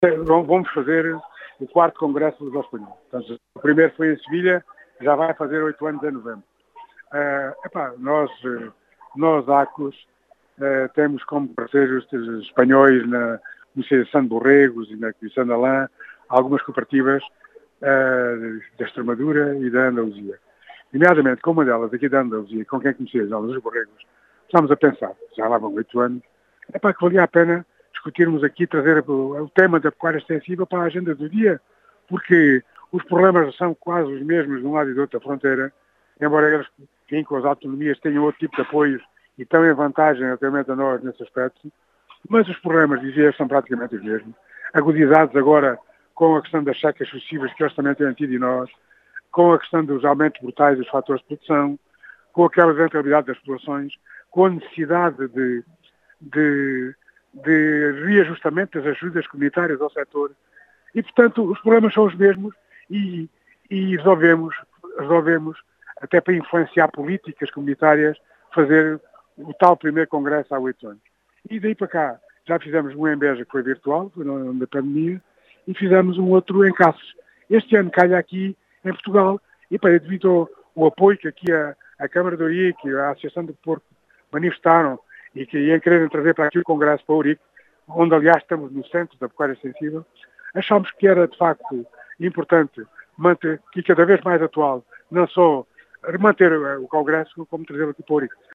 Vamos fazer o quarto Congresso dos Espanhol. Portanto, o primeiro foi em Sevilha, já vai fazer 8 anos em novembro. Nós ACOS, temos como parceiros espanhóis na Associação de Borregos e na Comissão da Lã algumas cooperativas da Extremadura e da Andaluzia. Nomeadamente, com uma delas aqui da Andaluzia, com quem conheci os Borregos, estamos a pensar, já lá vão 8 anos, que valia a pena discutirmos aqui, trazer o tema da pecuária extensiva para a agenda do dia, porque os problemas são quase os mesmos de um lado e do outro da fronteira, embora eles, enfim, com as autonomias tenham outro tipo de apoios e estão em vantagem relativamente a nós nesse aspecto, mas os problemas, dizia, são praticamente os mesmos. Agudizados agora com a questão das secas sucessivas que eles também têm tido e nós, com a questão dos aumentos brutais dos fatores de produção, com aquela rentabilidade das populações, com a necessidade de reajustamento das ajudas comunitárias ao setor. E, portanto, os problemas são os mesmos e resolvemos, até para influenciar políticas comunitárias, fazer o tal primeiro congresso há 8 anos. E daí para cá já fizemos um em Beja que foi virtual, foi na pandemia, e fizemos um outro em Cassos. Este ano calha aqui em Portugal e devido ao apoio que aqui a Câmara de Ourique e a Associação do Porto manifestaram e que iam querer trazer para aqui o Congresso para Ourique, onde aliás estamos no centro da pecuária sensível, achámos que era de facto importante manter, e cada vez mais atual, não só manter o Congresso, como trazê-lo aqui para Ourique.